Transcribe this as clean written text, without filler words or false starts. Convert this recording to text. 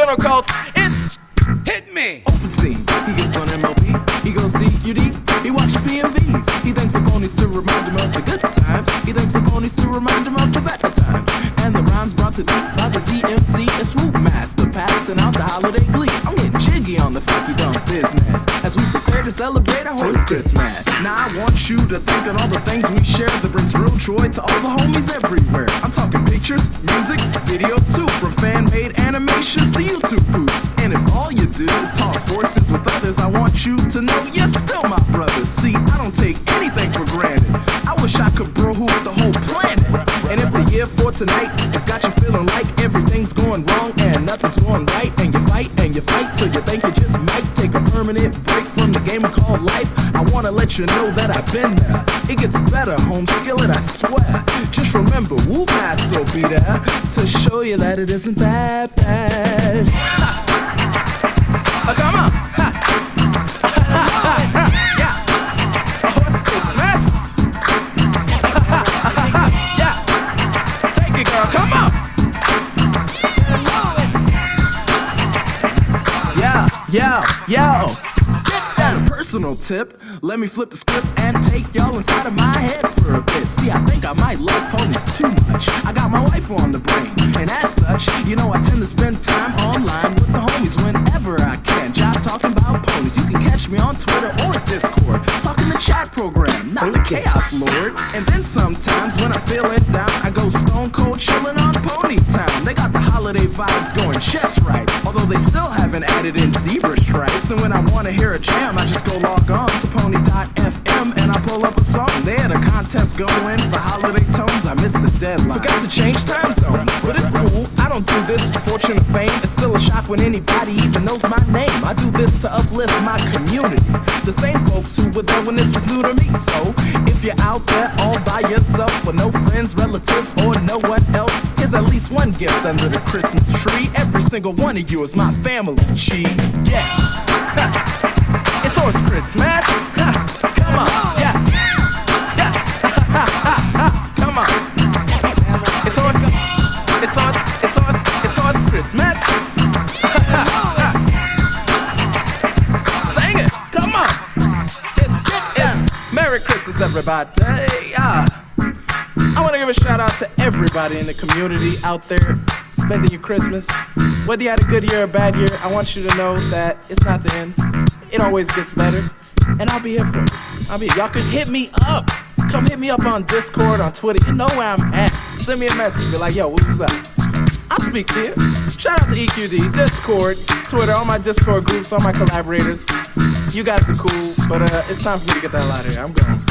Sono Cults, it's Hit Me. Open scene, he gets on MLP, he goes to EQD, he watches PMVs, he thinks of ponies to remind him of the good times, he thinks of ponies to remind him of the better times, and the rhymes brought to thee by the ZMC and Swoop Master, passing out the holiday glee. I'm getting jiggy on the funky dumb business, as we prepare to celebrate our host Christmas. Now I want you to think on all the things we share that brings real joy to all the homies everywhere. I'm talking pictures, music, videos too, from fan-made animations to YouTube poofs. And if all you do is talk horses with others, I want you to know you're still my brother. See, I don't take anything for granted. I wish I could bro hoof the whole planet. And if the year for tonight has got you feeling like everything's going wrong and nothing's going right, and you fight till you think you just might take a permanent break from the game called life, I wanna let you know that I've been there. It gets better, home skillet, I swear. Just remember, Woo Master will be there to show you that it isn't that bad. Come on! Yeah! Oh, it's Christmas! Yeah! Take it, girl, come on! Yo! And a personal tip, let me flip the script and take y'all inside of my head for a bit. See, I think I might love ponies too much. I got my wife on the brain, and as such, you know I tend to spend time online with the homies whenever I can. Just talking about ponies, you can catch me on Twitter or Discord, talking the chat program, not the Chaos Lord. And then sometimes when I'm feeling down, I go stone cold chillin' on Pony Town. They got the holiday vibes going just right, although they still haven't added in zebra stripes. And when I wanna hear a jam, I just go log on to pony.fm and I pull up a song. They had a contest going for holiday tones. I missed the deadline. Forgot to change time zones, but it's cool. I don't do this for fortune or fame. It's still a shock when anybody even knows my name. I do this to uplift my community, the same folks who were there when this was new to me. So if you're out there all by yourself with no friends, relatives, or no one else, here's at least one gift under the Christmas tree. Every single one of you is my family. Gee, yeah. It's always Christmas. Come on, yeah. Come on. It's always Christmas. Sing it. Come on. It's Merry Christmas, everybody. I want to give a shout out to everybody in the community out there spending your Christmas. Whether you had a good year or a bad year, I want you to know that it's not the end. It always gets better, and I'll be here for you. Y'all can hit me up. Come hit me up on Discord, on Twitter. You know where I'm at. Send me a message. Be like, yo, what's up? I'll speak to you. Shout out to EQD, Discord, Twitter, all my Discord groups, all my collaborators. You guys are cool, but it's time for me to get the hell out of here. I'm going.